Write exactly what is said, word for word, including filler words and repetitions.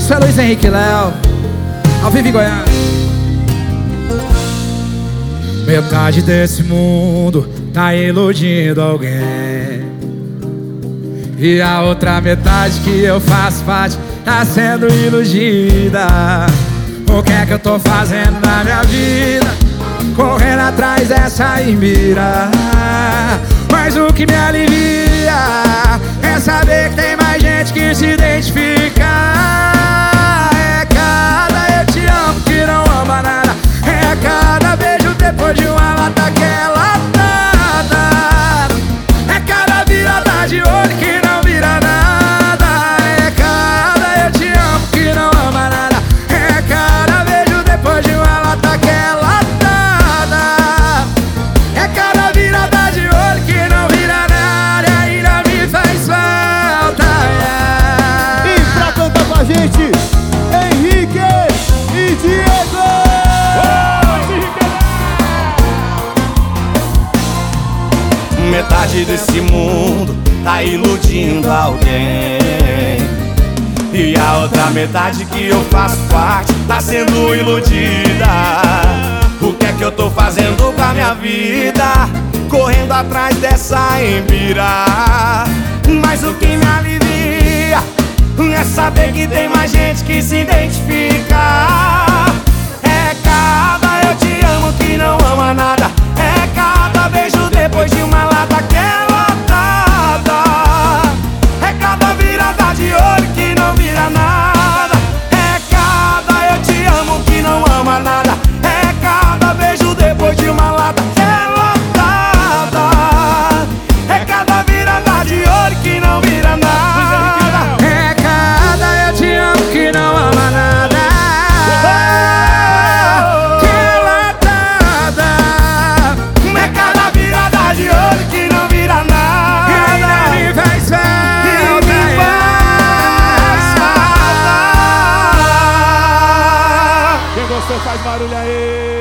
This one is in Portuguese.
Isso é Luiz Henrique Léo, ao vivo em Goiás. Metade desse mundo tá iludindo alguém, e a outra metade que eu faço parte tá sendo iludida. O que é que eu tô fazendo na minha vida? Correndo atrás dessa imbira. Mas o que me alivia é saber que tem mais gente que se identifica. É cada eu te amo que não ama nada. É cada beijo depois de uma lata que é latada. É cada virada de olho que não vira nada. É cada eu te amo que não ama nada. É cada beijo depois de uma lata que é latada. É cada virada de olho que não vira nada. E ainda me faz falta, yeah. E pra cantar com a gente, Henrique e Diego. Metade desse mundo tá iludindo alguém, e a outra metade que eu faço parte tá sendo iludida. O que é que eu tô fazendo com a minha vida? Correndo atrás dessa embira. Mas o que me alivia é saber que tem mais gente que se identifica. É cada eu te amo que não ama nada. É cada beijo depois de uma lata que é latada. É cada virada de olho que não vira nada. É cada eu te amo que não ama nada. É cada beijo depois de uma lata que é latada. É cada virada de olho que não vira nada. É cada eu te amo que não ama nada. Que é latada. É cada virada de olho que não vira nada. E ainda me faz falta, E me faz falta. Quem gostou faz barulho aí.